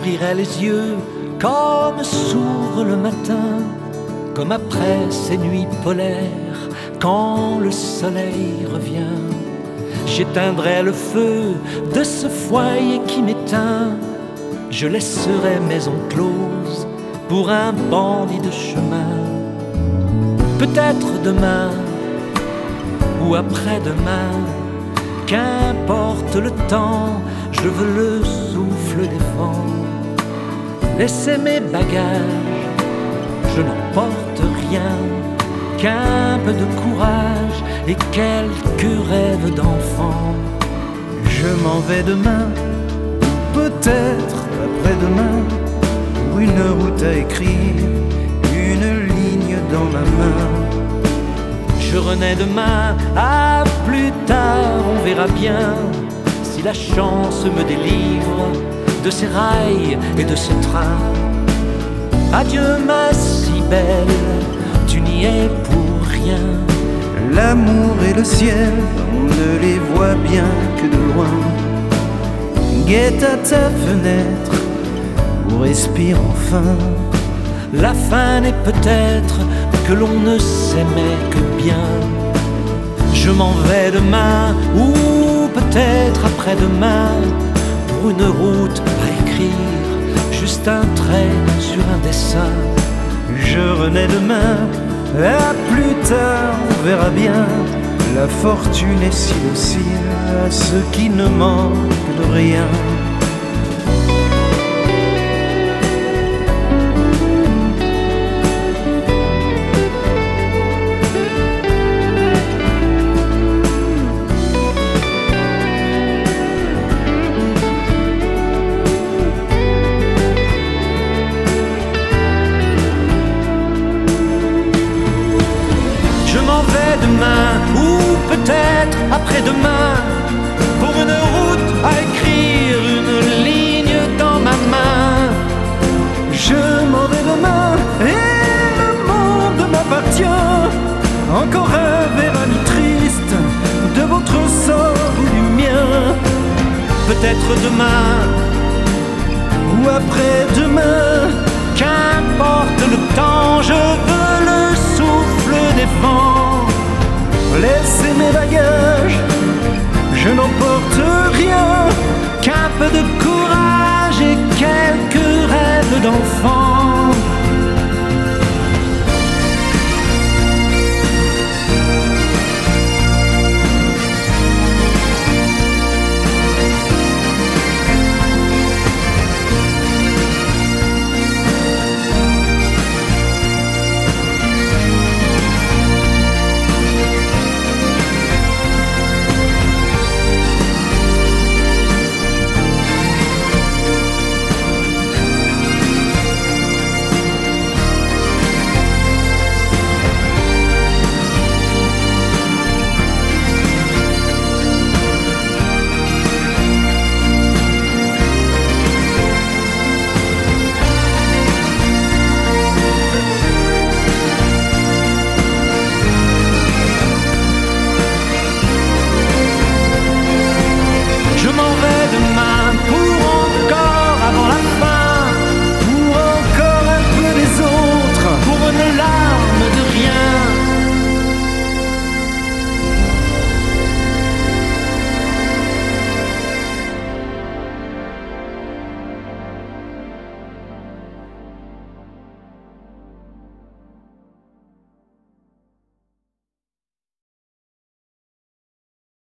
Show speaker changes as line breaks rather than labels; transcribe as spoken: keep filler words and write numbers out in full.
j'ouvrirai les yeux comme s'ouvre le matin, comme après ces nuits polaires, quand le soleil revient. J'éteindrai le feu de ce foyer qui m'éteint, je laisserai maison close pour un bandit de chemin. Peut-être demain ou après-demain, qu'importe le temps, je veux le souffle des vents. Laissez mes bagages, je n'emporte rien qu'un peu de courage et quelques rêves d'enfant.
Je m'en vais demain, peut-être après-demain, pour une route à écrire, une ligne dans ma main.
Je renais demain, à plus tard, on verra bien si la chance me délivre de ces rails et de ce train. Adieu ma si belle, tu n'y es pour rien.
L'amour et le ciel, on ne les voit bien que de loin. Guette à ta fenêtre, ou respire enfin.
La fin n'est peut-être que l'on ne s'aimait que bien. Je m'en vais demain, ou peut-être après-demain, pour une route à écrire, juste un trait sur un dessin.
Je renais demain, à plus tard, on verra bien. La fortune est si docile à ceux qui ne manquent de rien.
Demain, ou peut-être après-demain, pour une route à écrire, une ligne dans ma main.
Je m'en vais demain et le monde m'appartient. Encore un verre ami triste de votre sort ou du mien.
Peut-être demain
ou après-demain,
qu'importe le temps, je veux le souffle des vents.
Laissez mes bagages, je n'emporte rien
qu'un peu de courage et quelques rêves d'enfant.